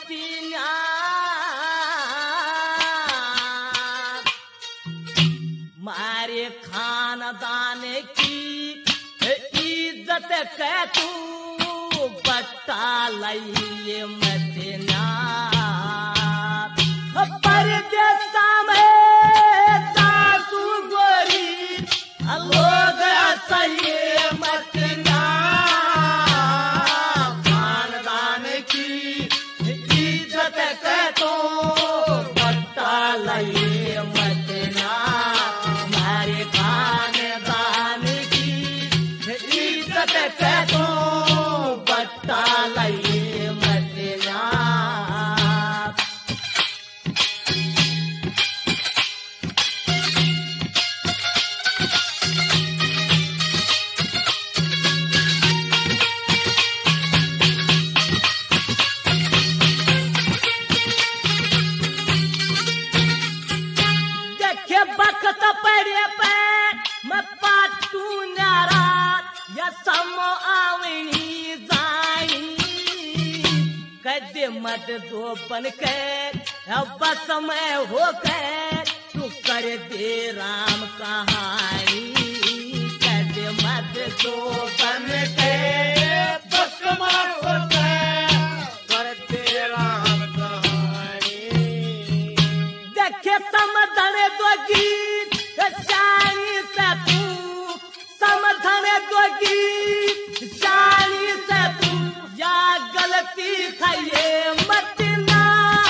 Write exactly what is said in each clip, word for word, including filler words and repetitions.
मतीना मारे खानदान की इज्जत कह तू बट्टा लइए मतीना परदेसा में सासू गोरी लोग सही मतीना खानदान की इज्जत कह तू बट्टा लइए मतीना मारे खानदान की इज्जत कह तू बट्टा लइए मतीना बखत पड़े पे मैं पाटू नारा या समो आवनी जाई कदे मत दो बन के बस में हो के तू कर दे राम कहानी कदे मत दो बन के बस में हो के कर दे राम कहानी देखे समझने दो गीत शानी से तू समझने दो गीत शानी से तू या गलती खाइए मतना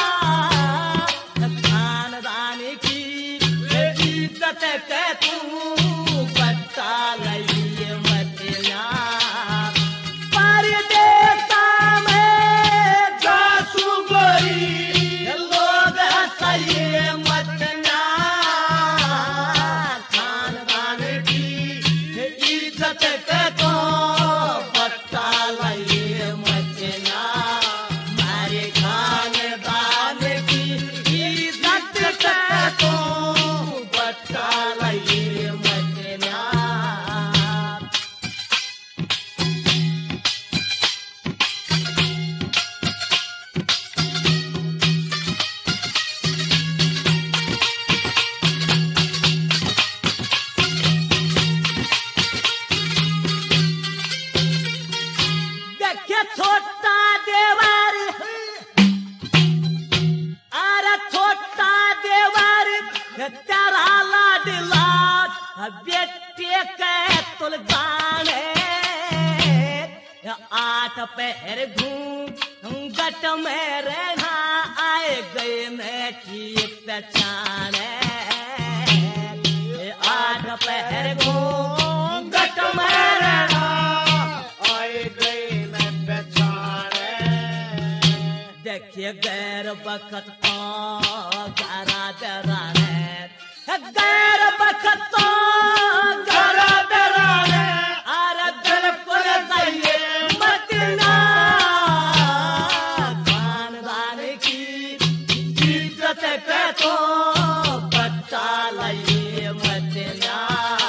खानदान की इज्जत के तू बच्चा लइए मतना परदेसा में सासू गोरी लोग सही मतना खानदान की इज्जत के तो बट्टा लइए मतना मारे खानदान की इज्जत के तो बट्टा लइए मतना देखे छोटा देवर अरे छोटा देवर तेरा लाडला बेटे के तुल गाने आठ पहर घूम गट में रहना आए गए मैं ठीक पहचाने आठ पहर घूम गट में रहना आए गए मैं पहचाने देखिए गैर बखत गारा डरा है गैर बखत गारा डरा है अरे बिल्कुल सही मतना खानदान की इज्जत के तो बट्टा लइए मतना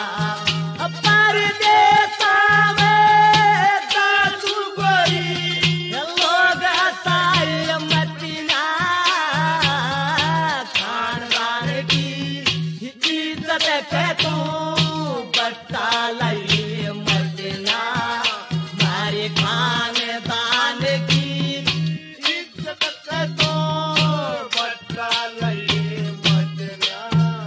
परदेसा में सासू गोरी लोग सही मतना खानदान की इज्जत के तो बट्टा लइए मतना मारे खानदान की इज्जत के तो बट्टा लइए मतना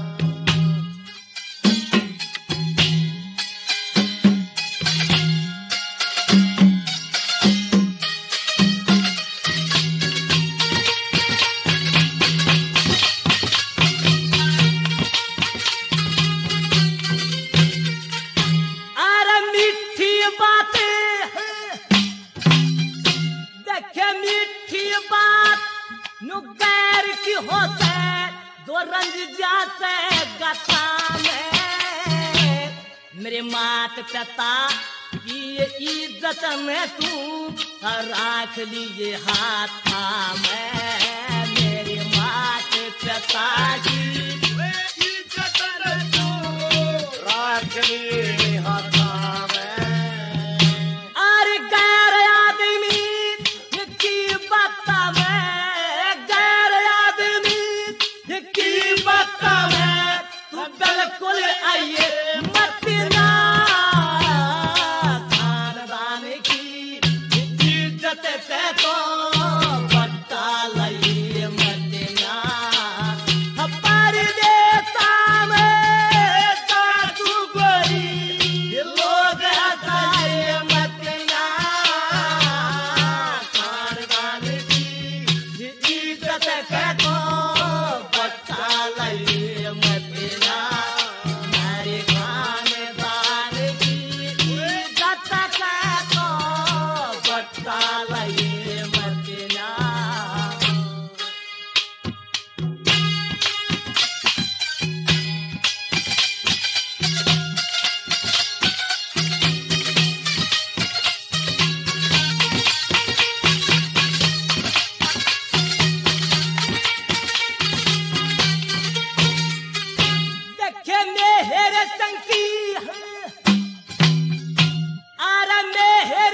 अरे मीठी बातें देखे मीठी बात नु गैर की होते दो रंज जाते गता में मेरे मात पिता की इज्जत में तू राख लीजिए हाथ था मैं मेरे मात पिता की इज्जत में तू राख लीजिए हाथ में अरे गैर आदमी की बात में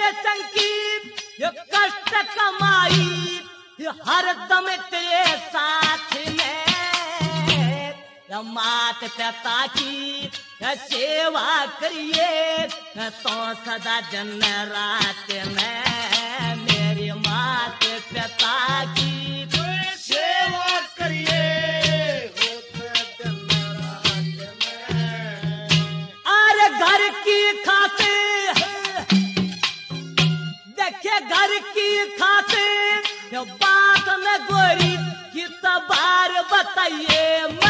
रेशम की ये कष्ट कमाई ये हर दम तेरे साथ में ये मात पिता की ये सेवा करिए तो सदा दिन रात में मेरी मात पिता की सेवा करिए दिन रात में। अरे घर की खाते देखे घर की खाते ये बात न गोरी की तबार बताइए